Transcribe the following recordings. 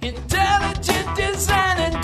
Intelligent design and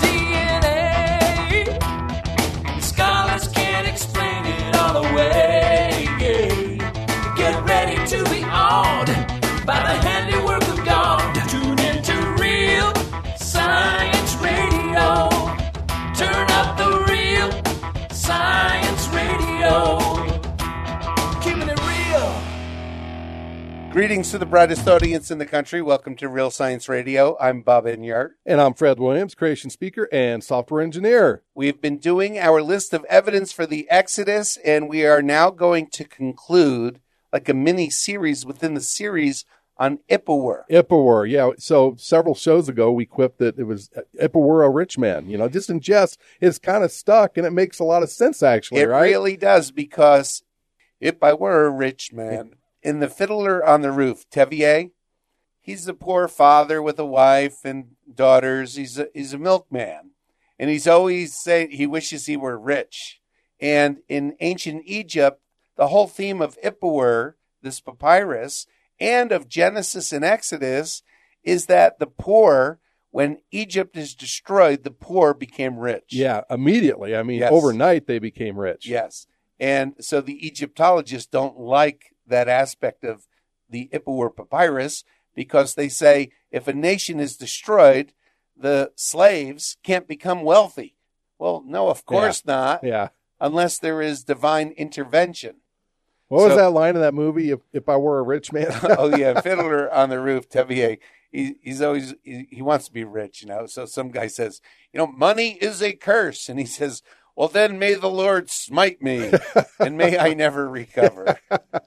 DNA. Scholars can't explain it all away. Get ready to be awed by the handiwork of God. Tune into Real Science Radio. Turn up the Real Science Radio. Keeping it real. Greetings to the brightest audience in the country. Welcome to Real Science Radio. I'm Bob Enyart. And I'm Fred Williams, creation speaker and software engineer. We've been doing our list of evidence for the Exodus, and we are now going to conclude like a mini series within the series on Ippawur. Ippawur, yeah. So several shows ago, we quipped that it was Ippawur, a rich man. You know, just in jest, it's kind of stuck, and it makes a lot of sense, actually, right? It really does, because if I were a rich man... In The Fiddler on the Roof, Tevier, he's a poor father with a wife and daughters. He's a milkman. And he's always saying he wishes he were rich. And in ancient Egypt, the whole theme of Ippawur, this papyrus, and of Genesis and Exodus is that the poor, when Egypt is destroyed, the poor became rich. Yeah, immediately. I mean, Yes. Overnight they became rich. Yes. And so the Egyptologists don't like that aspect of the Ippawur papyrus, because they say if a nation is destroyed, the slaves can't become wealthy. Well, no, of course not, Yeah. unless there is divine intervention. What was So- that line in that movie, if I were a rich man? Oh, yeah, Fiddler on the Roof, Tevier, he's always, he wants to be rich, you know. So some guy says, money is a curse. And he says, well, then may the Lord smite me, and may I never recover.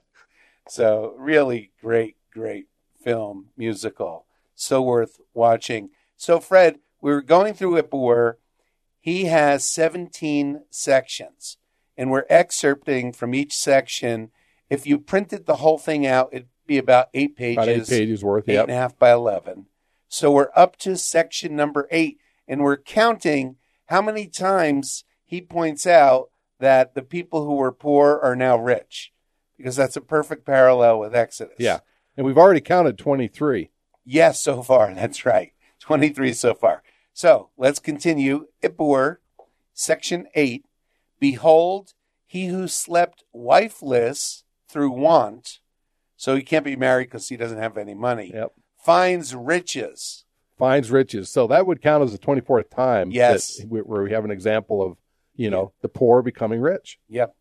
So really great film, musical. So worth watching. So Fred, we were going through Ippawur. He has 17 sections, and we're excerpting from each section. If you printed the whole thing out, it'd be about 8 pages. About 8 pages worth, Eight yep. and a half by 11. So we're up to section number 8, and we're counting how many times he points out that the people who were poor are now rich, because that's a perfect parallel with Exodus. Yeah. And we've already counted 23. Yes, so far. That's right. 23 so far. So let's continue. Ippawur, section 8. Behold, he who slept wifeless through want, so he can't be married because he doesn't have any money, Yep. finds riches. Finds riches. So that would count as the 24th time. Yes. Where we have an example of, the poor becoming rich. Yep.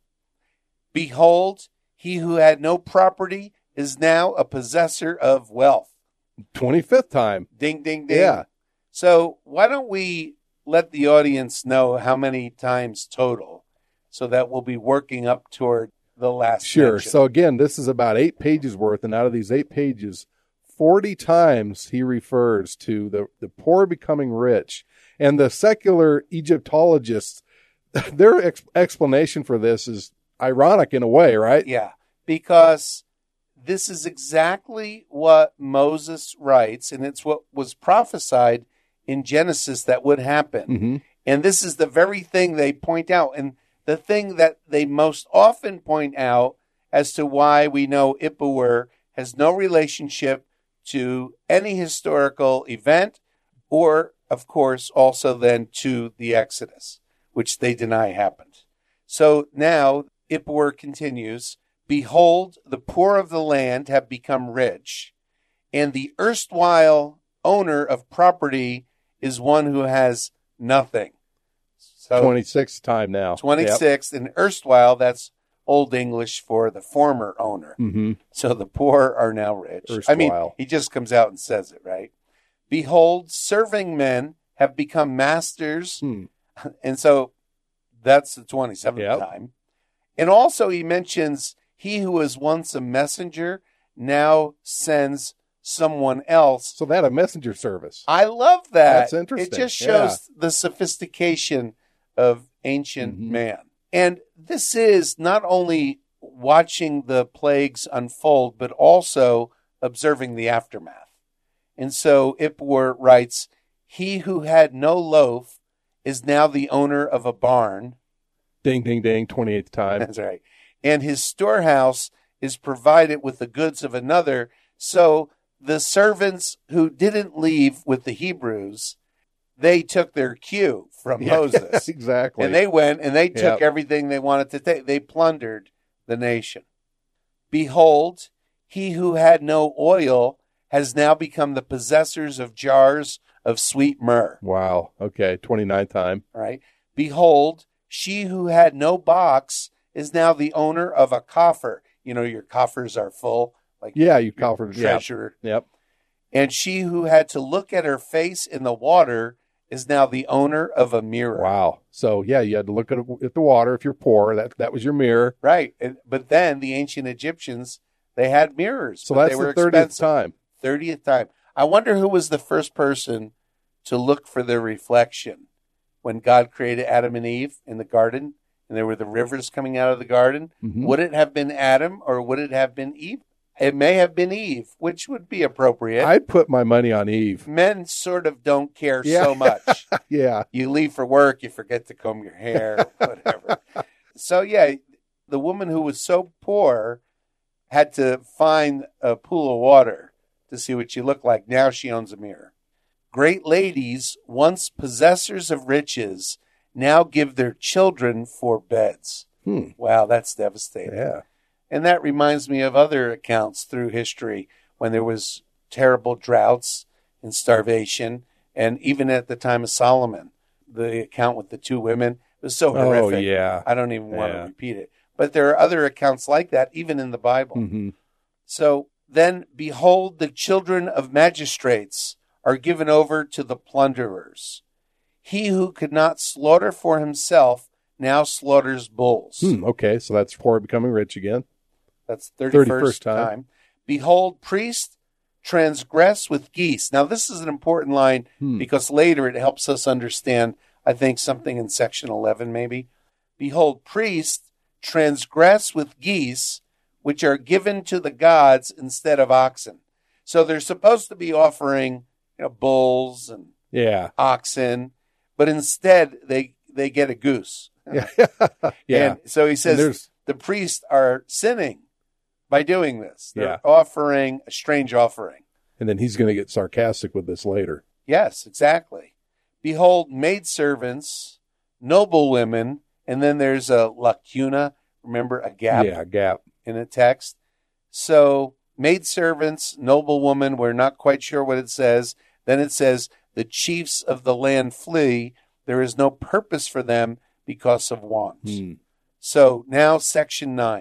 Behold, he who had no property is now a possessor of wealth. 25th time. Ding, ding, ding. Yeah. So why don't we let the audience know how many times total, so that we'll be working up toward the last Sure. mention. So again, this is about 8 pages worth. And out of these 8 pages, 40 times he refers to the poor becoming rich. And the secular Egyptologists, their explanation for this is ironic in a way, right? Yeah, because this is exactly what Moses writes, and it's what was prophesied in Genesis that would happen. Mm-hmm. And this is the very thing they point out. And the thing that they most often point out as to why we know Ippawur has no relationship to any historical event, or, of course, also then to the Exodus, which they deny happened. So now Ippawur continues, behold, the poor of the land have become rich, and the erstwhile owner of property is one who has nothing. So 26th time now. 26th, and erstwhile, that's Old English for the former owner. Mm-hmm. So the poor are now rich. Erstwhile. I mean, he just comes out and says it, right? Behold, serving men have become masters. And so that's the 27th time. And also he mentions he who was once a messenger now sends someone else. So they had a messenger service. I love that. That's interesting. It just shows the sophistication of ancient man. And this is not only watching the plagues unfold, but also observing the aftermath. And so Ippawur writes, he who had no loaf is now the owner of a barn. Ding, ding, ding, 28th time. That's right. And his storehouse is provided with the goods of another. So the servants who didn't leave with the Hebrews, they took their cue from Moses. Exactly. And they went and they took Yep. everything they wanted to take. They plundered the nation. Behold, he who had no oil has now become the possessors of jars of sweet myrrh. Wow. Okay. 29th time. Right? Behold, she who had no box is now the owner of a coffer. You know, your coffers are full, like Yeah, you call for treasure. Yep. And she who had to look at her face in the water is now the owner of a mirror. Wow. So yeah, you had to look at the water if you're poor. That was your mirror. Right. But then the ancient Egyptians, they had mirrors. So but that's they were the 30th expensive. time. 30th time. I wonder who was the first person to look for their reflection when God created Adam and Eve in the garden and there were the rivers coming out of the garden. Mhm. Would it have been Adam or would it have been Eve? It may have been Eve, which would be appropriate. I'd put my money on Eve. Men sort of don't care Yeah. so much. Yeah. You leave for work, you forget to comb your hair, whatever. So, yeah, the woman who was so poor had to find a pool of water to see what she looked like. Now she owns a mirror. Great ladies, once possessors of riches, now give their children for beds. Wow, that's devastating. Yeah. And that reminds me of other accounts through history when there was terrible droughts and starvation. And even at the time of Solomon, the account with the two women was so horrific. Oh, yeah. I don't even want to Yeah. repeat it. But there are other accounts like that, even in the Bible. Mhm. So then, behold, the children of magistrates are given over to the plunderers. He who could not slaughter for himself now slaughters bulls. Okay. So that's poor becoming rich again. That's 31st 31st time. time. Behold, priests transgress with geese. Now, this is an important line because later it helps us understand, I think, something in section 11 maybe. Behold, priests transgress with geese, which are given to the gods instead of oxen. So they're supposed to be offering, bulls and Yeah. oxen, but instead they get a goose. Yeah. Yeah. And so he And says there's- the priests are sinning by doing this. They're Yeah. offering a strange offering. And then he's going to get sarcastic with this later. Yes, exactly. Behold, maidservants, noble women, and then there's a lacuna, remember, a gap Yeah. Gap. in a text. So maidservants, noble woman, we're not quite sure what it says. Then it says, the chiefs of the land flee. There is no purpose for them because of want. So now section 9.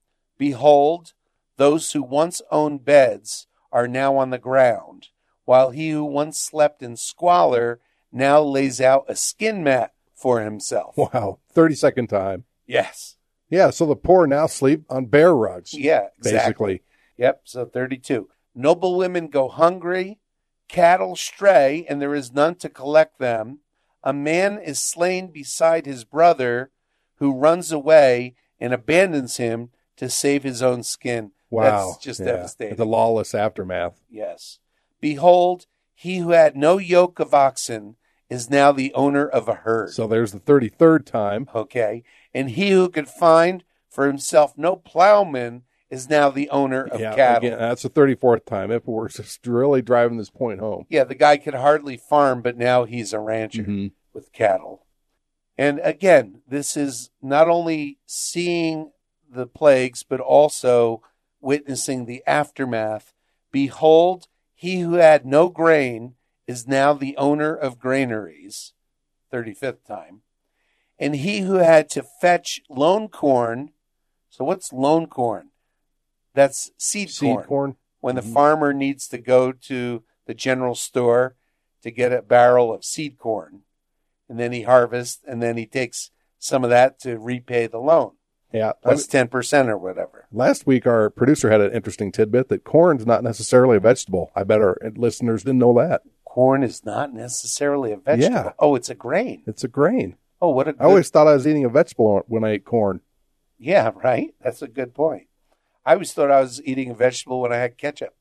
Behold, those who once owned beds are now on the ground, while he who once slept in squalor now lays out a skin mat for himself. Wow. 32nd time. Yes. Yeah. So the poor now sleep on bear rugs. Yeah, exactly. Basically. Yep, so 32. Noble women go hungry, cattle stray, and there is none to collect them. A man is slain beside his brother, who runs away and abandons him to save his own skin. Wow. That's just Yeah. devastating. The lawless aftermath. Yes. Behold, he who had no yoke of oxen is now the owner of a herd. So there's the 33rd time. Okay. And he who could find for himself no plowman is now the owner of cattle. Again, that's the 34th time. If we're just really driving this point home. Yeah, the guy could hardly farm, but now he's a rancher with cattle. And again, this is not only seeing the plagues, but also witnessing the aftermath. Behold, he who had no grain is now the owner of granaries, 35th time. And he who had to fetch loan corn. So what's loan corn? That's seed corn. When the farmer needs to go to the general store to get a barrel of seed corn. And then he harvests, and then he takes some of that to repay the loan. Yeah. That's 10% or whatever. Last week, our producer had an interesting tidbit that corn's not necessarily a vegetable. I bet our listeners didn't know that. Corn is not necessarily a vegetable. Yeah. Oh, it's a grain. It's a grain. Oh, what a good... I always thought I was eating a vegetable when I ate corn. Yeah, right? That's a good point. I always thought I was eating a vegetable when I had ketchup.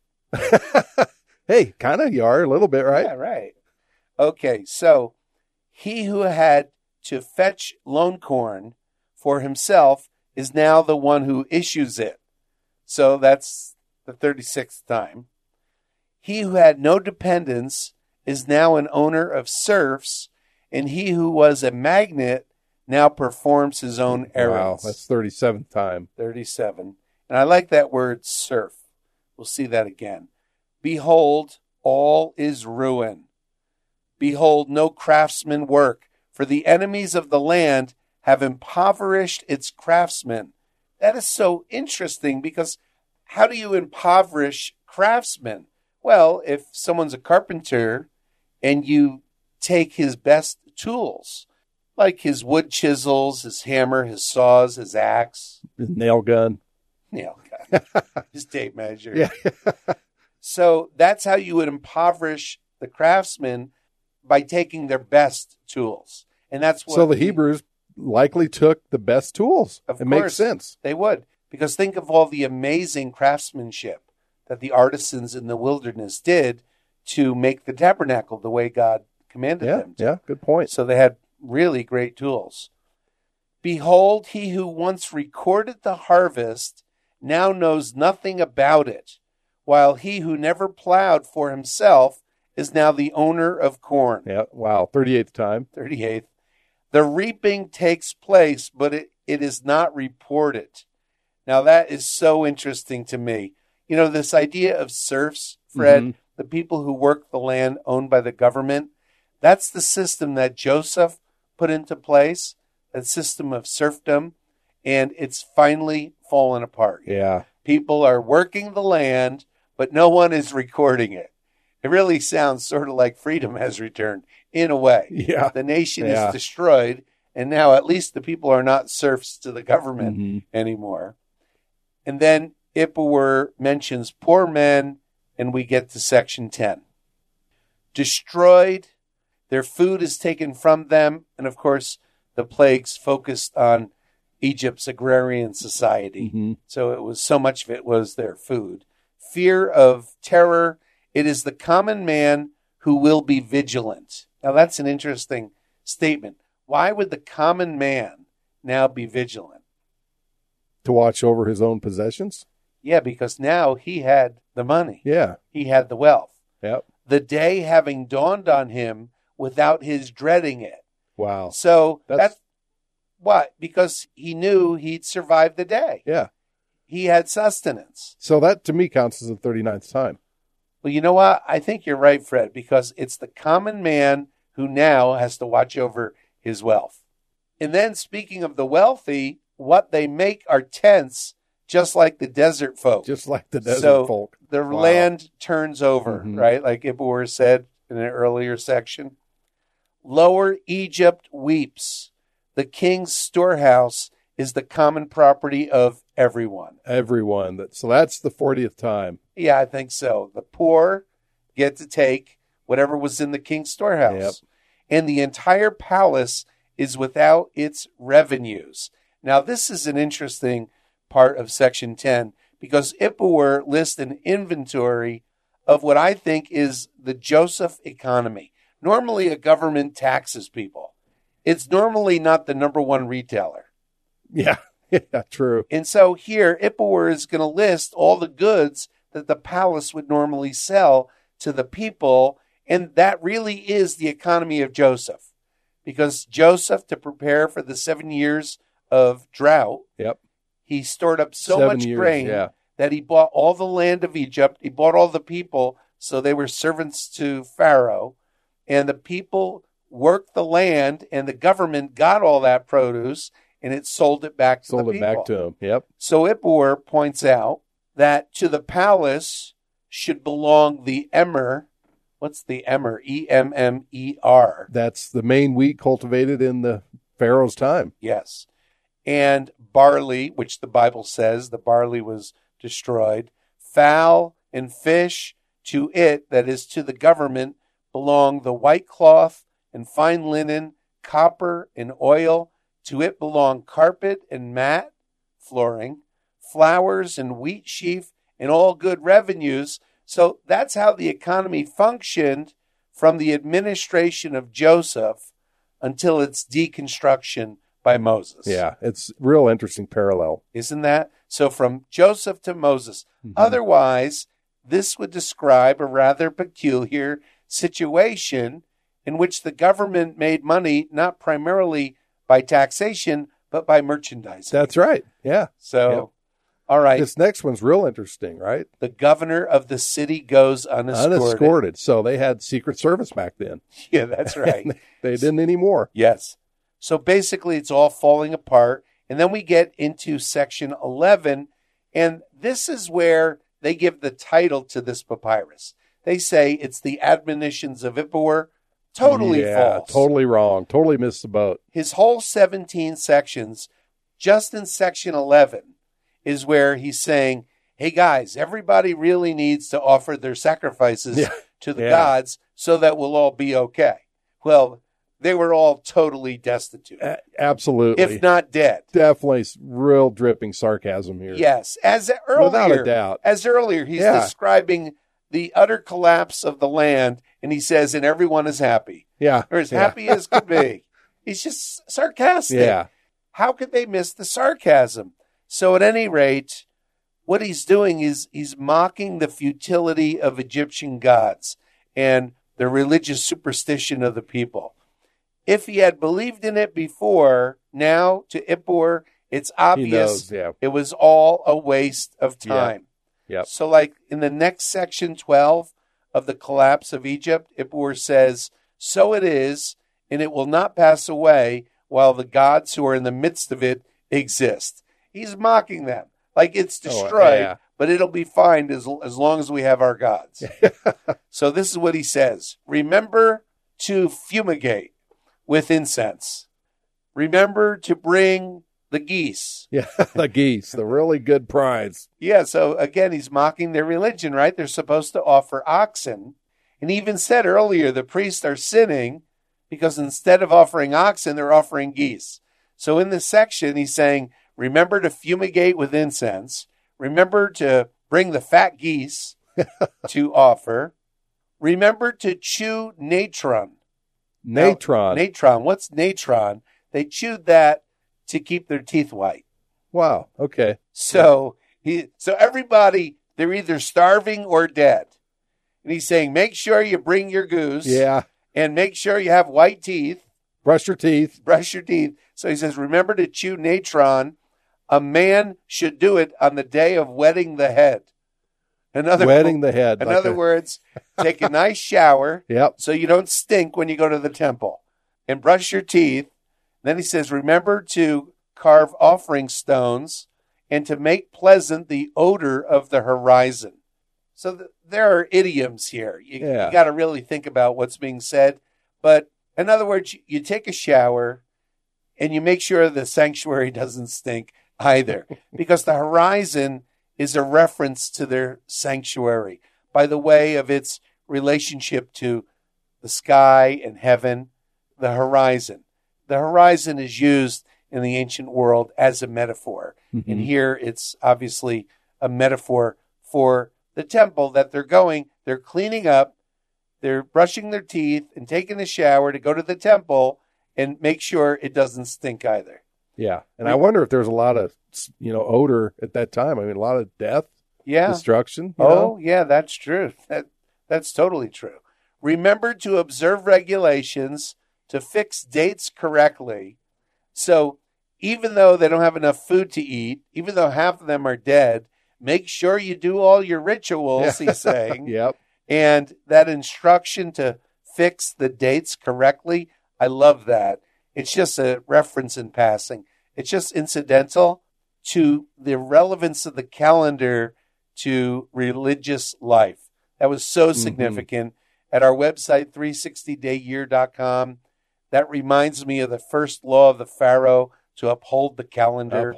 Hey, kind of you are a little bit, right? Yeah, right. Okay, so he who had to fetch loan corn for himself is now the one who issues it. So that's the 36th time. He who had no dependence is now an owner of serfs, and he who was a magnate now performs his own Wow, errands. that's 37th time. 37. And I like that word serf. We'll see that again. Behold, all is ruin. Behold, no craftsman work, for the enemies of the land have impoverished its craftsmen. That is so interesting, because how do you impoverish craftsmen? Well, if someone's a carpenter and you take his best tools, like his wood chisels, his hammer, his saws, his axe, His nail gun. his tape measure. Yeah. So that's how you would impoverish the craftsmen, by taking their best tools. And that's what So the Hebrews likely took the best tools. Of it course. makes sense. They would, because think of all the amazing craftsmanship that the artisans in the wilderness did to make the tabernacle the way God commanded Yeah, them to. yeah, good point. So they had really great tools. Behold, he who once recorded the harvest now knows nothing about it, while he who never plowed for himself is now the owner of corn. Yeah, wow, 38th time. 38th. The reaping takes place, but it is not reported. Now, that is so interesting to me. You know, this idea of serfs, Fred, Mhm. the people who work the land owned by the government, that's the system that Joseph put into place, that system of serfdom, and it's finally fallen apart. Yeah, People are working the land, but no one is recording it. It really sounds sort of like freedom has returned in a way. yeah. The nation Yeah. is destroyed, and now at least the people are not serfs to the government Mhm. anymore. And then Ippur mentions poor men, and we get to section 10. Destroyed, their food is taken from them, and of course, the plagues focused on Egypt's agrarian society. Mhm. So it was so much of it was their food. Fear of terror. It is the common man who will be vigilant. Now that's an interesting statement. Why would the common man now be vigilant? To watch over his own possessions? Yeah, because now he had the money. Yeah, He had the wealth. yep. The day having dawned on him without his dreading it. Wow. So That's- that's what? Because he knew he'd survive the day. Yeah. He had sustenance. So that to me counts as the 39th time. Well, you know what? I think you're right, Fred, because it's the common man who now has to watch over his wealth. And then speaking of the wealthy, what they make are tents, just like the desert folk. Just like the desert So folk. the Wow. land turns over, Mhm. right? Like Ippur said in an earlier section. Lower Egypt weeps. The king's storehouse is the common property of everyone. Everyone. So that's the 40th time. Yeah, I think so. The poor get to take whatever was in the king's storehouse. Yep. And the entire palace is without its revenues. Now, this is an interesting part of section 10 because Ippur lists an inventory of what I think is the Joseph economy. Normally, a government taxes people. It's normally not the number one retailer. Yeah. Yeah, true. And so here, Ippur is going to list all the goods that the palace would normally sell to the people. And that really is the economy of Joseph. Because Joseph, to prepare for the 7 years of drought, Yep. he stored up so 7 much years, grain yeah. that he bought all the land of Egypt. He bought all the people, so they were servants to Pharaoh. And the people worked the land, and the government got all that produce, and it sold it back to Sold the it people. back to him. Yep. So Ippur points out that to the palace should belong the emmer. What's the emmer? Emmer. That's the main wheat cultivated in the Pharaoh's time. Yes. And barley, which the Bible says the barley was destroyed. Fowl and fish, to it, that is to the government, belong the white cloth and fine linen, copper and oil. To it belong carpet and mat, flooring, flowers and wheat sheaf, and all good revenues. So that's how the economy functioned from the administration of Joseph until its deconstruction by Moses. Yeah. It's real interesting parallel. Isn't that? So from Joseph to Moses. Mhm. Otherwise, this would describe a rather peculiar situation in which the government made money not primarily by taxation, but by merchandising. That's right. Yeah. So, all right. This next one's real interesting, right? The governor of the city goes unescorted. So they had Secret Service back then. Yeah, that's right. They didn't anymore. Yes. So basically, it's all falling apart. And then we get into section 11, and this is where they give the title to this papyrus. They say it's the admonitions of Ippur. Totally false. Totally wrong. Totally missed the boat. His whole 17 sections, just in section 11, is where he's saying, hey guys, everybody really needs to offer their sacrifices to the gods so that we'll all be okay. Well, they were all totally destitute. Absolutely. If not dead. Definitely real dripping sarcasm here. Yes. As earlier, without a doubt. As earlier, he's describing the utter collapse of the land, and he says, and everyone is happy. Yeah. Or as happy as could be. He's just sarcastic. Yeah. How could they miss the sarcasm? So at any rate, what he's doing is he's mocking the futility of Egyptian gods and the religious superstition of the people. If he had believed in it before, now to Ippur, it's obvious it was all a waste of time. Yep. So like in the next section 12 of the collapse of Egypt, Ippur says, so it is, and it will not pass away while the gods who are in the midst of it exist. He's mocking them. Like it's destroyed, but it'll be fine as long as we have our gods. So this is what he says. Remember to fumigate with incense. Remember to bring the geese. Yeah, the geese, the really good prize. Yeah, so again, he's mocking their religion, right? They're supposed to offer oxen. And he even said earlier, the priests are sinning because instead of offering oxen, they're offering geese. So in this section, he's saying, remember to fumigate with incense. Remember to bring the fat geese to offer. Remember to chew natron. Natron. Now, natron. What's natron? They chewed that to keep their teeth white. Wow. Okay. So everybody, they're either starving or dead. And he's saying, make sure you bring your goose. Yeah. And make sure you have white teeth. Brush your teeth. Brush your teeth. So he says, remember to chew natron. A man should do it on the day of wetting the head. In other words, take a nice shower so you don't stink when you go to the temple. And brush your teeth. Then he says, remember to carve offering stones and to make pleasant the odor of the horizon. So there are idioms here. You got to really think about what's being said. But in other words, you take a shower and you make sure the sanctuary doesn't stink either, because the horizon is a reference to their sanctuary by the way of its relationship to the sky and heaven, the horizon. The horizon is used in the ancient world as a metaphor. Mm-hmm. And here it's obviously a metaphor for the temple that they're cleaning up, they're brushing their teeth and taking a shower to go to the temple and make sure it doesn't stink either. Yeah. And I wonder if there's a lot of, odor at that time. I mean, a lot of death, destruction. Yeah, that's true. That's totally true. Remember to observe regulations, to fix dates correctly. So even though they don't have enough food to eat, even though half of them are dead, make sure you do all your rituals, he's saying. Yep. And that instruction to fix the dates correctly, I love that. It's just a reference in passing. It's just incidental to the relevance of the calendar to religious life. That was so significant. At our website, 360dayyear.com, that reminds me of the first law of the Pharaoh to uphold the calendar.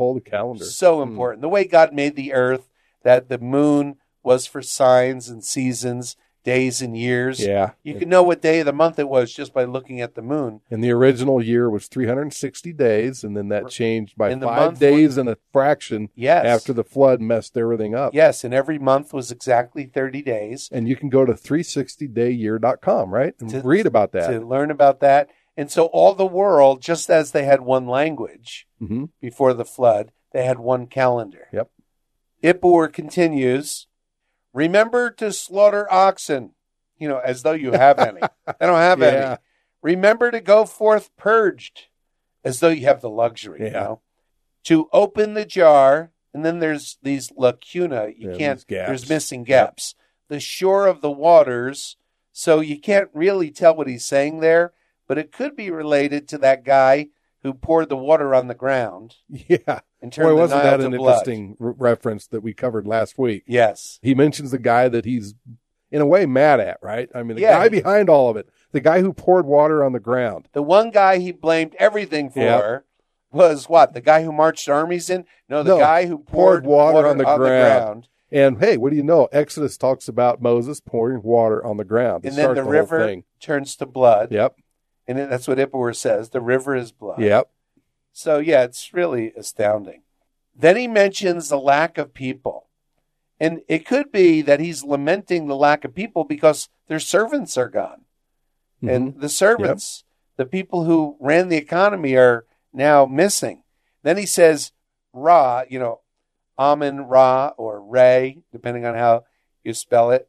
So important. The way God made the earth, that the moon was for signs and seasons, days and years. Yeah. You can know what day of the month it was just by looking at the moon. And the original year was 360 days, and then that changed by 5 days and a fraction after the flood messed everything up. Yes, and every month was exactly 30 days. And you can go to 360dayyear.com, right? And read about that. To learn about that. And so all the world, just as they had one language before the flood, they had one calendar. Yep. Ippur continues, Remember to slaughter oxen, as though you have any. They don't have Yeah. any. Remember to go forth purged, as though you have the luxury, Yeah. To open the jar, and then there's these lacuna. You Yeah, can't, these gaps. there's missing gaps. The shore of the waters, so you can't really tell what he's saying there, but it could be related to that guy who poured the water on the ground Yeah. and turned Boy, the wasn't Nile that to an blood. interesting reference that we covered last week? Yes. He mentions the guy that he's, in a way, mad at, right? I mean, the Yeah. guy behind all of it, the guy who poured water on the ground. The one guy he blamed everything for Yep. was what? The guy who marched armies in? No, the No, guy who poured water on the ground. And hey, what do you know? Exodus talks about Moses pouring water on the ground. to And then start the whole river thing. turns to blood. Yep. And that's what Ippur says. The river is blood. Yep. So, yeah, it's really astounding. Then he mentions the lack of people. And it could be that he's lamenting the lack of people because their servants are gone. And the servants, the people who ran the economy, are now missing. Then he says, Ra, Amun Ra or Ray, depending on how you spell it.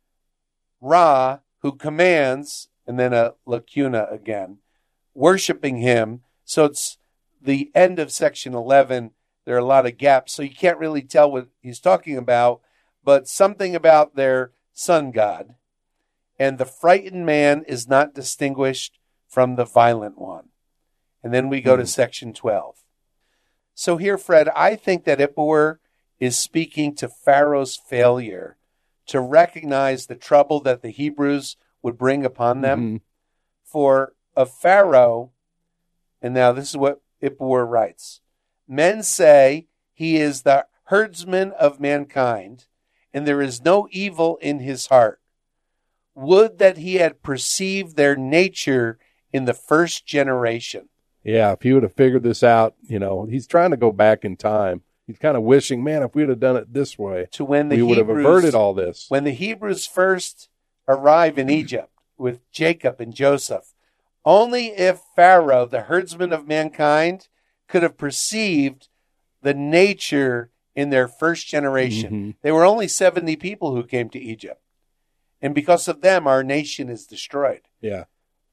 Ra, who commands, and then a lacuna again, worshiping him. So it's the end of section 11. There are a lot of gaps, so you can't really tell what he's talking about, but something about their sun god. And the frightened man is not distinguished from the violent one. And then we go to section 12. So here, Fred, I think that Ippur is speaking to Pharaoh's failure to recognize the trouble that the Hebrews would bring upon them. For of Pharaoh, and now this is what Ippur writes, men say he is the herdsman of mankind, and there is no evil in his heart. Would that he had perceived their nature in the first generation. Yeah, if he would have figured this out, he's trying to go back in time. He's kind of wishing, man, if we'd have done it this way, To when the we would have Hebrews, averted all this. when the Hebrews first arrive in Egypt with Jacob and Joseph, only if Pharaoh, the herdsman of mankind, could have perceived the nature in their first generation. There were only 70 people who came to Egypt. And because of them, our nation is destroyed. Yeah.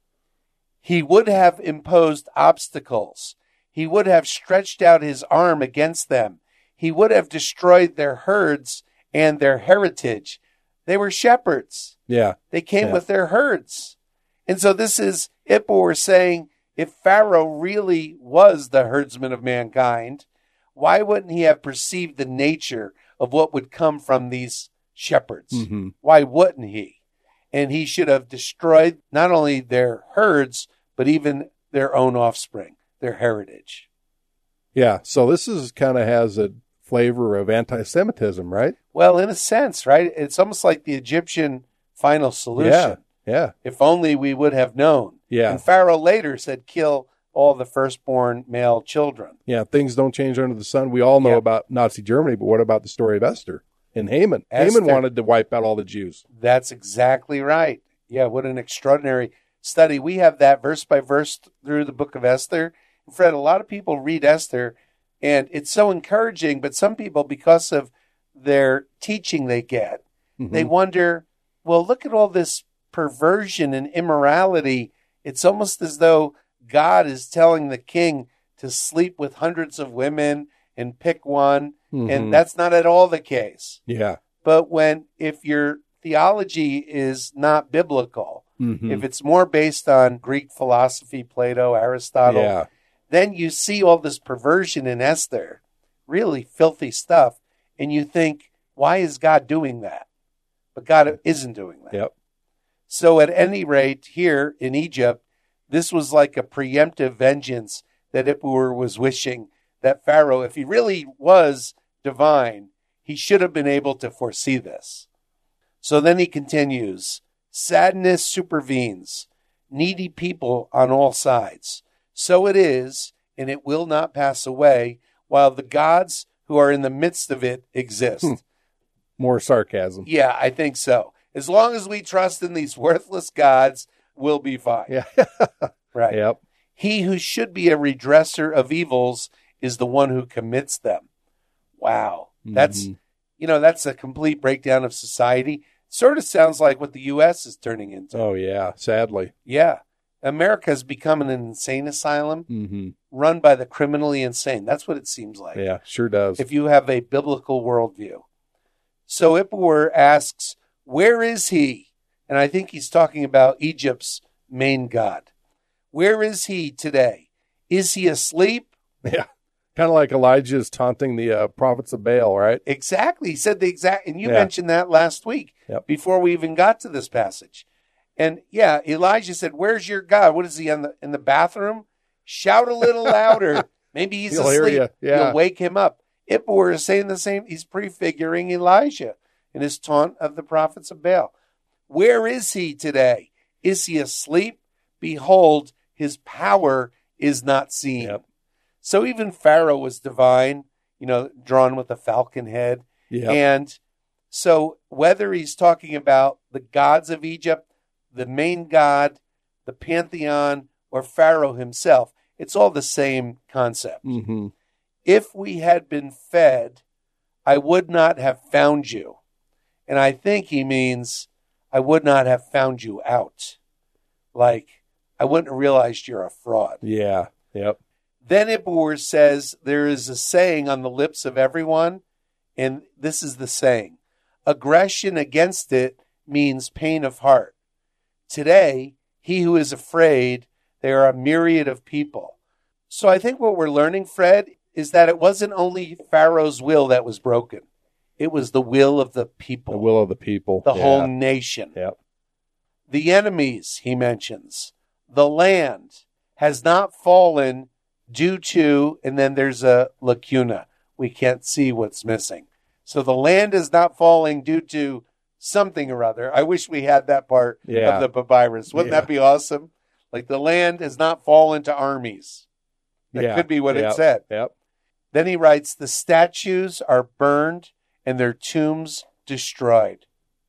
He would have imposed obstacles. He would have stretched out his arm against them. He would have destroyed their herds and their heritage. They were shepherds. Yeah. They came Yeah. with their herds. And so this is Ippur saying, if Pharaoh really was the herdsman of mankind, why wouldn't he have perceived the nature of what would come from these shepherds? Why wouldn't he? And he should have destroyed not only their herds, but even their own offspring, their heritage. Yeah. So this is kind of has a flavor of anti-Semitism, right? Well, in a sense, right? It's almost like the Egyptian final solution. Yeah. If only we would have known. Yeah. And Pharaoh later said, kill all the firstborn male children. Yeah. Things don't change under the sun. We all know Yeah. about Nazi Germany, but what about the story of Esther and Haman? Esther. Haman wanted to wipe out all the Jews. That's exactly right. Yeah, what an extraordinary study. We have that verse by verse through the book of Esther. Fred, a lot of people read Esther, and it's so encouraging, but some people, because of their teaching they get, they wonder, well, look at all this perversion and immorality. It's almost as though God is telling the king to sleep with hundreds of women and pick one, and that's not at all the case. Yeah. But if your theology is not biblical, if it's more based on Greek philosophy, Plato, Aristotle, Yeah. then you see all this perversion in Esther, really filthy stuff, and you think, why is God doing that? But God isn't doing that. Yep. So at any rate, here in Egypt, this was like a preemptive vengeance that Ippur was wishing that Pharaoh, if he really was divine, he should have been able to foresee this. So then he continues, sadness supervenes, needy people on all sides. So it is, and it will not pass away, while the gods who are in the midst of it exist. More sarcasm. Yeah, I think so. As long as we trust in these worthless gods, we'll be fine. Yeah. Right. Yep. He who should be a redresser of evils is the one who commits them. Wow. That's, that's a complete breakdown of society. Sort of sounds like what the U.S. is turning into. Oh, yeah, sadly. Yeah. America has become an insane asylum Mm-hmm. run by the criminally insane. That's what it seems like. Yeah, sure does. If you have a biblical worldview. So Ippur asks, where is he? And I think he's talking about Egypt's main god. Where is he today? Is he asleep? Yeah. Kind of like Elijah's taunting the prophets of Baal, right? Exactly. He said the exact, and you Yeah. mentioned that last week Yep. before we even got to this passage. And yeah, Elijah said, where's your God? What is he in the bathroom? Shout a little louder. Maybe he's He'll hear asleep. you. Yeah. You'll wake him up. Ippur is saying the same. He's prefiguring Elijah in his taunt of the prophets of Baal. Where is he today? Is he asleep? Behold, his power is not seen. Yep. So even Pharaoh was divine, drawn with a falcon head. Yeah. And so whether he's talking about the gods of Egypt, the main god, the pantheon, or Pharaoh himself, it's all the same concept. Mm-hmm. If we had been fed, I would not have found you. And I think he means I would not have found you out. Like, I wouldn't have realized you're a fraud. Yeah. Yep. Then Ippur says there is a saying on the lips of everyone, and this is the saying. Aggression against it means pain of heart. Today, he who is afraid, there are a myriad of people. So I think what we're learning, Fred, is that it wasn't only Pharaoh's will that was broken. It was the will of the people. The will of the people. The Yeah. whole nation. Yep. The enemies, he mentions. The land has not fallen due to, and then there's a lacuna. We can't see what's missing. So the land is not falling due to something or other. I wish we had that part Yeah. of the papyrus. Wouldn't Yeah. that be awesome? Like the land has not fallen to armies. That Yeah. could be what Yep. it said. Yep. Then he writes, the statues are burned and their tombs destroyed.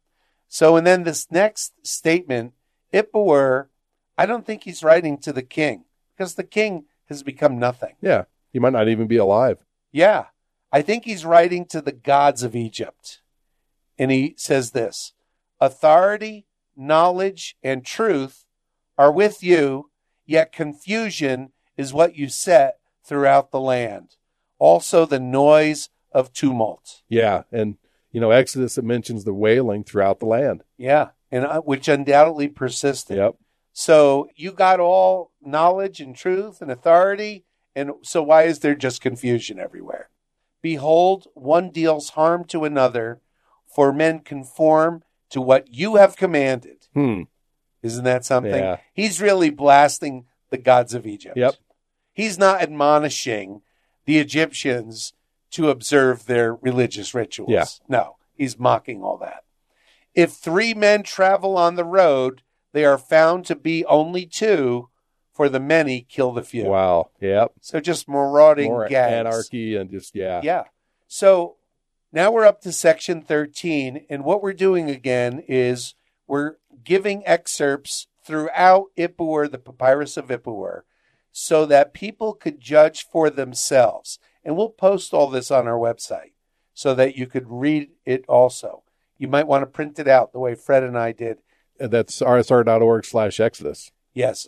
So, and then this next statement, Ippur, I don't think he's writing to the king because the king has become nothing. Yeah. He might not even be alive. Yeah. I think he's writing to the gods of Egypt. And he says this, authority, knowledge, and truth are with you, yet confusion is what you set throughout the land. Also the noise of tumult. Yeah. And, Exodus, it mentions the wailing throughout the land. Yeah. And which undoubtedly persisted. Yep. So you got all knowledge and truth and authority. And so why is there just confusion everywhere? Behold, one deals harm to another, for men conform to what you have commanded. Isn't that something? Yeah. He's really blasting the gods of Egypt. Yep. He's not admonishing the Egyptians to observe their religious rituals. Yeah. No, he's mocking all that. If 3 men travel on the road, they are found to be only 2, for the many kill the few. Wow. Yep. So just marauding More gags. anarchy and just, yeah. Yeah. So now we're up to section 13. And what we're doing again is we're giving excerpts throughout Ippur, the papyrus of Ippur, so that people could judge for themselves. And we'll post all this on our website so that you could read it also. You might want to print it out the way Fred and I did. That's rsr.org/Exodus. Yes,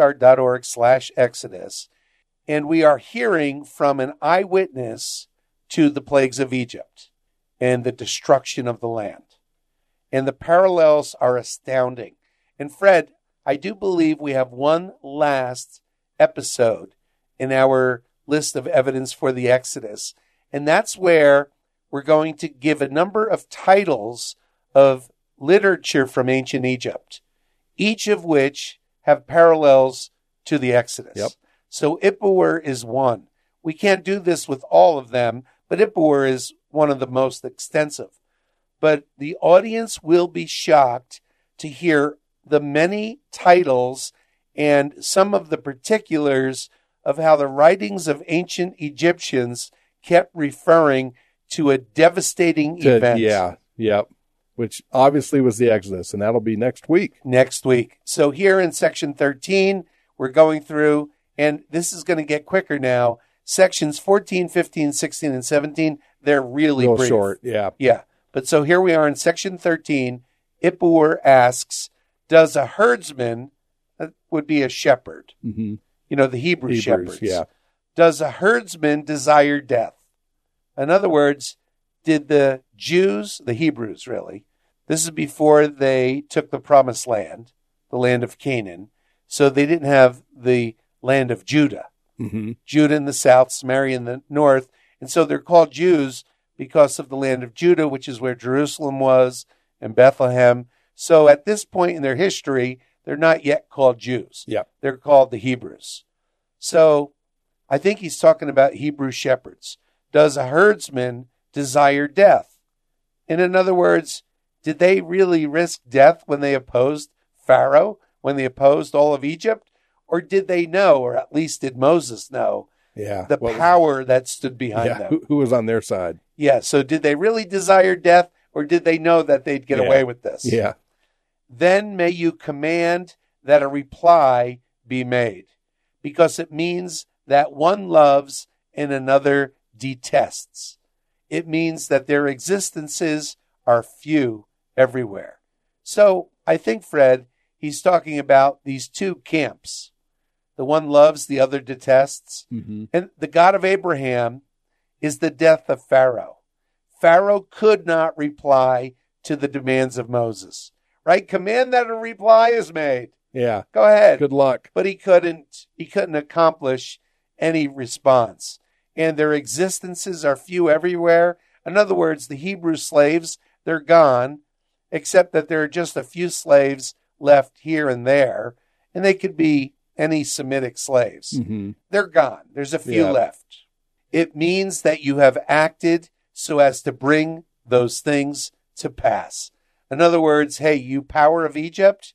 rsr.org/Exodus. And we are hearing from an eyewitness to the plagues of Egypt and the destruction of the land. And the parallels are astounding. And Fred, I do believe we have one last episode in our list of evidence for the Exodus. And that's where we're going to give a number of titles of literature from ancient Egypt, each of which have parallels to the Exodus. Yep. So Ippur is one. We can't do this with all of them, but Ippur is one of the most extensive. But the audience will be shocked to hear the many titles and some of the particulars of how the writings of ancient Egyptians kept referring to a devastating event. Yeah. Yep. Which obviously was the Exodus, and that'll be next week. Next week. So here in section 13, we're going through, and this is going to get quicker now, sections 14, 15, 16, and 17. they're really Real brief. short. Yeah. Yeah. But so here we are in section 13. Ippur asks, does a herdsman, that would be a shepherd, Mm-hmm. you know, the Hebrew shepherds. Yeah. Does a herdsman desire death? In other words, did the Jews, the Hebrews really, this is before they took the promised land, the land of Canaan, so they didn't have the land of Judah. Mm-hmm. Judah in the south, Samaria in the north, and so they're called Jews because of the land of Judah, which is where Jerusalem was, and Bethlehem. So at this point in their history, they're not yet called Jews. Yeah. They're called the Hebrews. So I think he's talking about Hebrew shepherds. Does a herdsman desire death? And in other words, did they really risk death when they opposed Pharaoh, when they opposed all of Egypt? Or did they know, or at least did Moses know, Yeah. the power that stood behind Yeah. them? Who was on their side? Yeah, so did they really desire death, or did they know that they'd get Yeah. away with this? Yeah. Then may you command that a reply be made, because it means that one loves and another detests. It means that their existences are few everywhere. So I think, Fred, he's talking about these two camps. The one loves, the other detests. Mm-hmm. And the God of Abraham is the death of Pharaoh. Pharaoh could not reply to the demands of Moses, right? Command that a reply is made. Yeah. Go ahead. Good luck. But he couldn't accomplish any response. And their existences are few everywhere. In other words, the Hebrew slaves, they're gone, except that there are just a few slaves left here and there, and they could be any Semitic slaves. Mm-hmm. They're gone. There's a few Yeah. left. It means that you have acted so as to bring those things to pass. In other words, hey, you power of Egypt,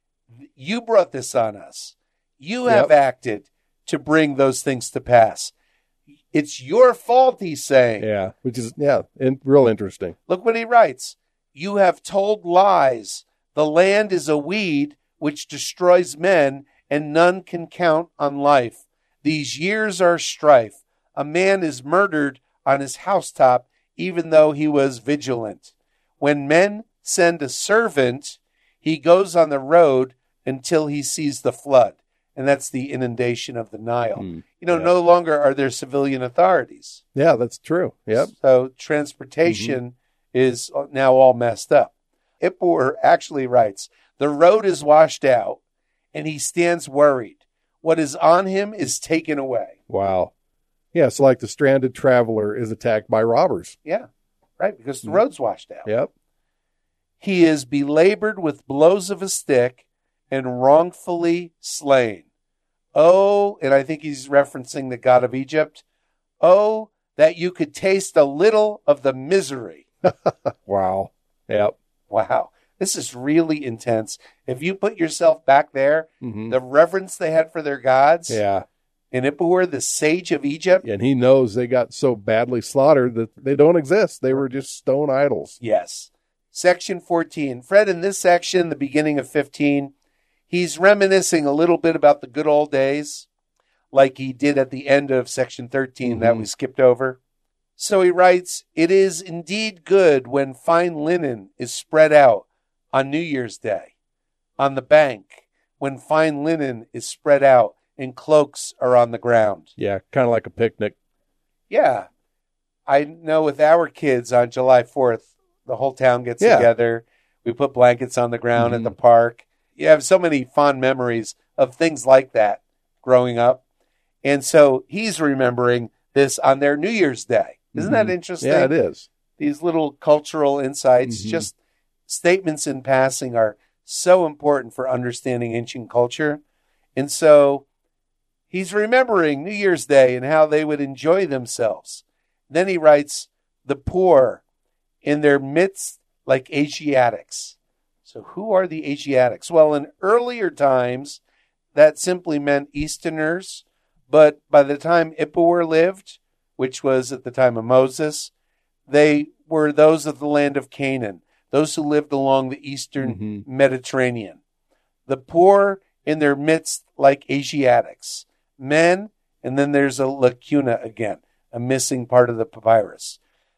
you brought this on us. You have acted to bring those things to pass. It's your fault, he's saying. Yeah. Which is, real interesting. Look what he writes. You have told lies. The land is a weed which destroys men, and none can count on life. These years are strife. A man is murdered on his housetop, even though he was vigilant. When men send a servant, he goes on the road until he sees the flood. And that's the inundation of the Nile. No longer are there civilian authorities. Yeah, that's true. Yep. So transportation is now all messed up. Ippur actually writes, the road is washed out, and he stands worried. What is on him is taken away. Wow. Yeah, so like the stranded traveler is attacked by robbers. Yeah, right, because the road's washed out. Yep. He is belabored with blows of a stick and wrongfully slain. Oh, and I think he's referencing the God of Egypt. Oh, that you could taste a little of the misery. Wow. Yep. Wow. This is really intense. If you put yourself back there, Mm-hmm. the reverence they had for their gods, Yeah. and Ippur, the sage of Egypt, And he knows they got so badly slaughtered that they don't exist. They were just stone idols. yes. Section 14. Fred, in this section, the beginning of 15, he's reminiscing a little bit about the good old days, like he did at the end of section 13 that we skipped over. So he writes, it is indeed good when fine linen is spread out on New Year's Day, on the bank, when fine linen is spread out and cloaks are on the ground. Yeah, kind of like a picnic. Yeah. I know with our kids on July 4th, the whole town gets together. We put blankets on the ground at the park. You have so many fond memories of things like that growing up. And so he's remembering this on their New Year's Day. Isn't that interesting? Yeah, it is. These little cultural insights, just statements in passing, are so important for understanding ancient culture. And so he's remembering New Year's Day and how they would enjoy themselves. Then he writes, the poor in their midst like Asiatics. So who are the Asiatics? Well, in earlier times, that simply meant Easterners. But by the time Ippur lived, which was at the time of Moses, they were those of the land of Canaan, those who lived along the eastern Mediterranean. The poor in their midst like Asiatics. Men, and then there's a lacuna again, a missing part of the papyrus.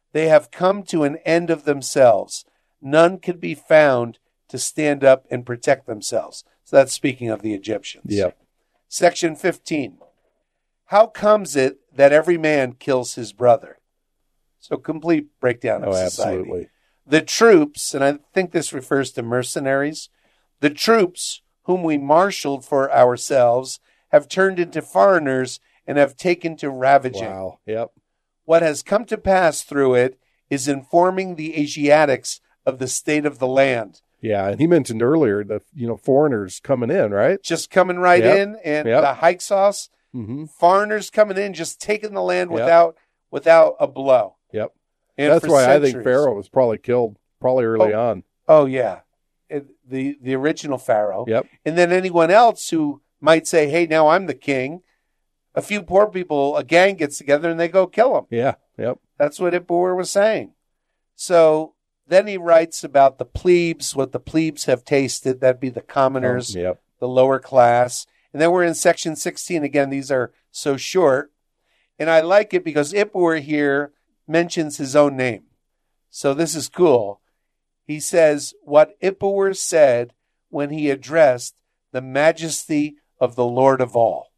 They have come to an end of themselves. None could be found to stand up and protect themselves. So that's speaking of the Egyptians. Yep. Section 15. How comes it that every man kills his brother? So complete breakdown of society. Absolutely. The troops, and I think this refers to mercenaries, the troops whom we marshaled for ourselves have turned into foreigners and have taken to ravaging. Wow. Yep. What has come to pass through it is informing the Asiatics of the state of the land. Yeah, and he mentioned earlier the foreigners coming in, right? Just coming right Yep. in, and Yep. the Hyksos, Mm-hmm. foreigners coming in, just taking the land Yep. without a blow. Yep. And That's for why I think centuries- Pharaoh was probably killed early on. Oh yeah, the original Pharaoh. Yep. And then anyone else who might say, "Hey, now I'm the king." A few poor people, a gang gets together and they go kill him. Yeah. Yep. That's what Ippur was saying. So then he writes about the plebes, what the plebes have tasted. That'd be the commoners, Yep. the lower class. And then we're in section 16. Again, these are so short. And I like it because Ippur here mentions his own name. So this is cool. He says what Ippur said when he addressed the majesty of the Lord of all.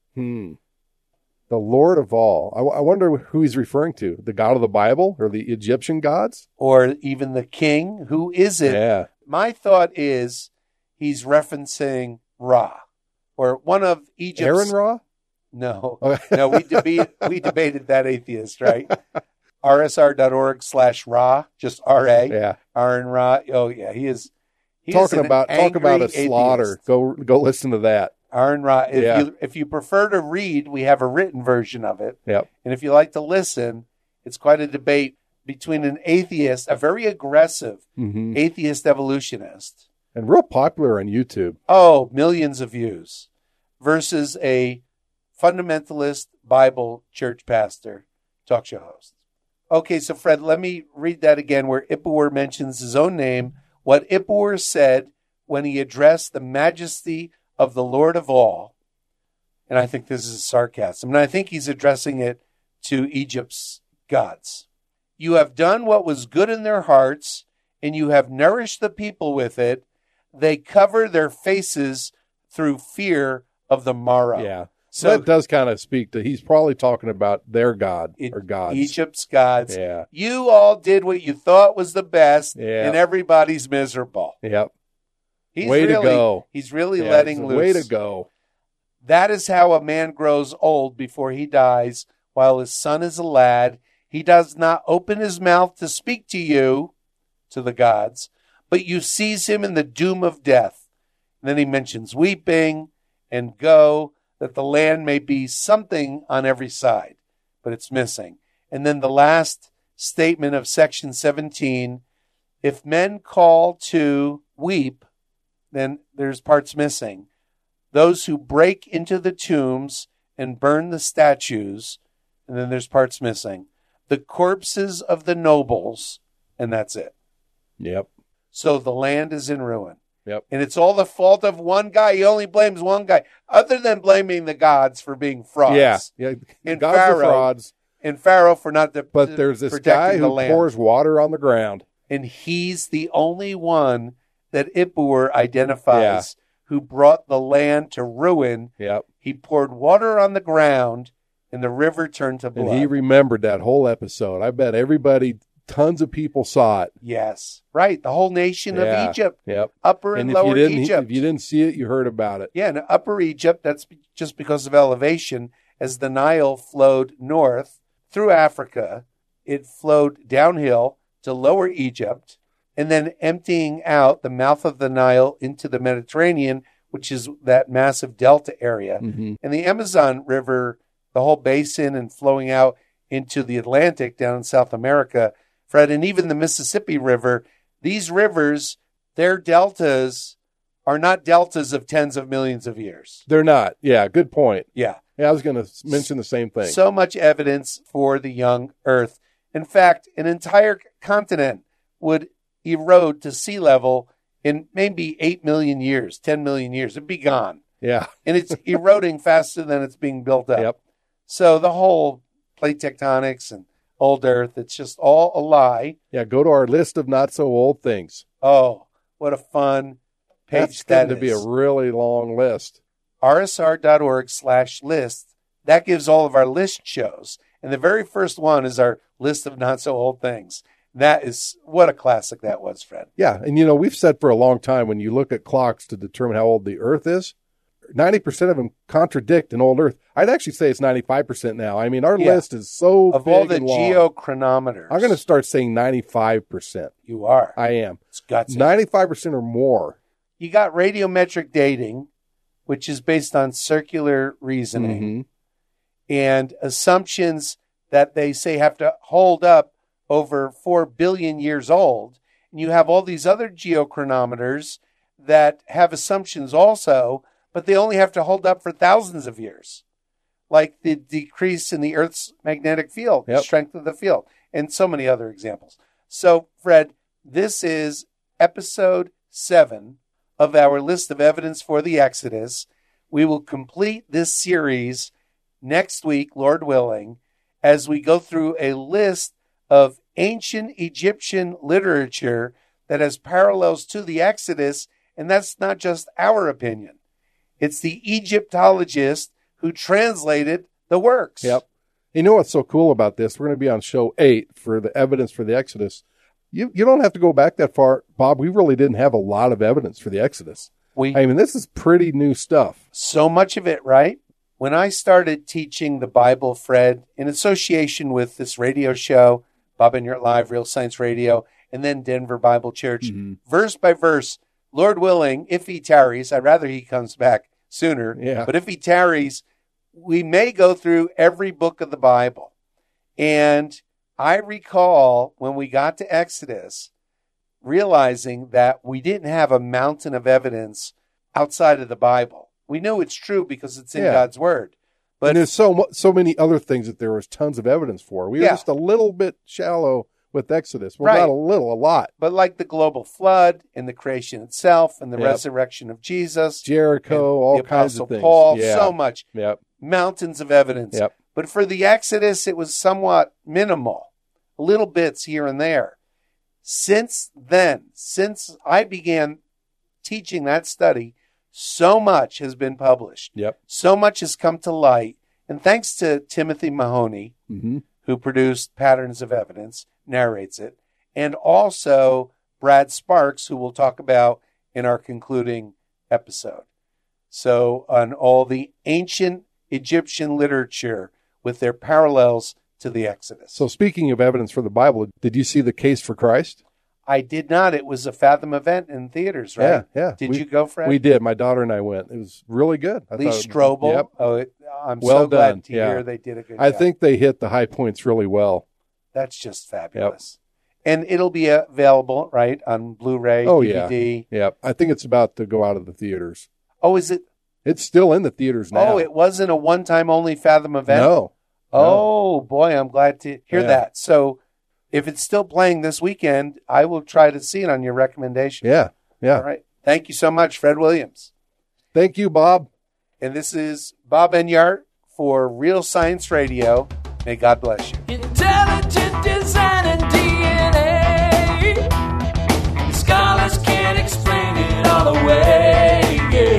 The Lord of all. I wonder who he's referring to. The God of the Bible or the Egyptian gods? Or even the king. Who is it? Yeah. My thought is he's referencing Ra, or one of Egypt's. Aaron Ra? No, Okay. no, we debated that atheist, right? rsr.org/Ra, just R-A. Yeah. Aaron Ra. Oh yeah, he's Talk an about angry a slaughter. atheist. Go listen to that. Aaron Ra. Yeah. If you prefer to read, we have a written version of it. Yep. And if you like to listen, it's quite a debate between an atheist, a very aggressive Mm-hmm. atheist evolutionist. And real popular on YouTube. Oh, millions of views, versus a fundamentalist Bible church pastor, talk show host. Okay, so Fred, let me read that again where Ippur mentions his own name, what Ippur said when he addressed the majesty of the Lord of all. And I think this is sarcasm. And I think he's addressing it to Egypt's gods. You have done what was good in their hearts, and you have nourished the people with it. They cover their faces through fear of the morrow. Yeah. So that does kind of speak to, he's probably talking about their God or gods. Egypt's gods. Yeah. You all did what you thought was the best, Yeah. and everybody's miserable. Yep. He's Way to really, go. He's really Yeah, letting it's a loose. Way to go. That is how a man grows old before he dies, while his son is a lad. He does not open his mouth to speak to you, to the gods, but you seize him in the doom of death. And then he mentions weeping and go, that the land may be something on every side, but it's missing. And then the last statement of section 17, if men call to weep, then there's parts missing. Those who break into the tombs and burn the statues, and then there's parts missing. The corpses of the nobles, and that's it. Yep. So the land is in ruin. Yep. And it's all the fault of one guy. He only blames one guy, other than blaming the gods for being frauds. Yeah. Yeah. And Gods are Pharaoh, frauds. And Pharaoh for not But there's this protecting guy the who land. pours water on the ground. And he's the only one that Ippur identifies who brought the land to ruin. Yep. He poured water on the ground, and the river turned to blood. And he remembered that whole episode. I bet tons of people saw it. Yes. Right. The whole nation Yeah. of Egypt. Yep. Upper and And lower if Egypt. you didn't see it, you heard about it. Yeah, in Upper Egypt, that's just because of elevation. As the Nile flowed north through Africa, it flowed downhill to Lower Egypt, and then emptying out the mouth of the Nile into the Mediterranean, which is that massive delta area. Mm-hmm. And the Amazon River, the whole basin, and flowing out into the Atlantic down in South America, Fred, and even the Mississippi River, these rivers, their deltas are not deltas of tens of millions of years. They're not. Yeah, good point. Yeah. Yeah, I was going to mention the same thing. So much evidence for the young Earth. In fact, an entire continent would erode to sea level in maybe 8 million years, 10 million years. It'd be gone. Yeah. And it's eroding faster than it's being built up. Yep. So the whole plate tectonics and old Earth. It's just all a lie. Yeah, go to our list of not so old things. Oh, what a fun page That's going that to be a is. really long list. rsr.org/list. That gives all of our list shows. And the very first one is our list of not so old things. That is, what a classic that was, Fred. Yeah, and we've said for a long time, when you look at clocks to determine how old the Earth is, 90% of them contradict an old Earth. I'd actually say it's 95% now. I mean, our list is so Of big all the and long. geochronometers. I'm going to start saying 95%. You are. I am. It's gutsy. 95% or more. You got radiometric dating, which is based on circular reasoning Mm-hmm. and assumptions that they say have to hold up over 4 billion years old. And you have all these other geochronometers that have assumptions also, but they only have to hold up for thousands of years, like the decrease in the Earth's magnetic field, the Yep. strength of the field, and so many other examples. So, Fred, this is episode 7 of our list of evidence for the Exodus. We will complete this series next week, Lord willing, as we go through a list of ancient Egyptian literature that has parallels to the Exodus, and that's not just our opinion. It's the Egyptologist who translated the works. Yep. You know what's so cool about this? We're going to be on show 8 for the evidence for the Exodus. You don't have to go back that far, Bob. We really didn't have a lot of evidence for the Exodus. I mean, this is pretty new stuff. So much of it, right? When I started teaching the Bible, Fred, in association with this radio show, Bob and Yurt Live, Real Science Radio, and then Denver Bible Church, verse by verse, Lord willing, if he tarries, I'd rather he comes back sooner, Yeah. but if he tarries, we may go through every book of the Bible. And I recall when we got to Exodus, realizing that we didn't have a mountain of evidence outside of the Bible. We know it's true because it's in Yeah. God's Word. But And there's so many other things that there was tons of evidence for. We were Yeah. just a little bit shallow with Exodus. Well, Right. not a little, a lot. But like the global flood and the creation itself and the Yep. resurrection of Jesus, Jericho, and all the kinds Apostle of things. Paul, Yeah. so much, Yep. mountains of evidence. Yep. But for the Exodus, it was somewhat minimal, little bits here and there. Since then, since I began teaching that study, so much has been published. Yep. So much has come to light. And thanks to Timothy Mahoney, Mm-hmm. who produced Patterns of Evidence, narrates it, and also Brad Sparks, who we'll talk about in our concluding episode. So on all the ancient Egyptian literature with their parallels to the Exodus. So speaking of evidence for the Bible, did you see The Case for Christ? I did not. It was a Fathom event in theaters, right? Yeah. Did you go, Fred? We did. My daughter and I went. It was really good. Lee thought- Strobel. Yep. Oh, I'm Well so glad done. to Yeah. hear they did a good I job. think they hit the high points really well. That's just fabulous. And it'll be available, right, on Blu-ray, Oh, DVD. Yeah. I think it's about to go out of the theaters. Oh, is it? It's still in the theaters now. Oh, it wasn't a one-time only Fathom event? No. Oh, boy, I'm glad to hear Yeah. that. So if it's still playing this weekend, I will try to see it on your recommendation. Yeah. All right. Thank you so much, Fred Williams. Thank you, Bob. And this is Bob Enyart for Real Science Radio. May God bless you. Intelligent design and DNA. Scholars can't explain it all away.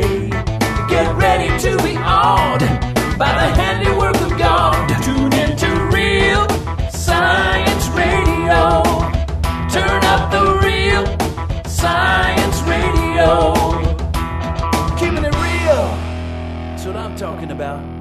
Get ready to be awed by the handiwork of God. Tune into Real Science Radio. Turn up the Real Science Radio. Keeping it real. That's what I'm talking about.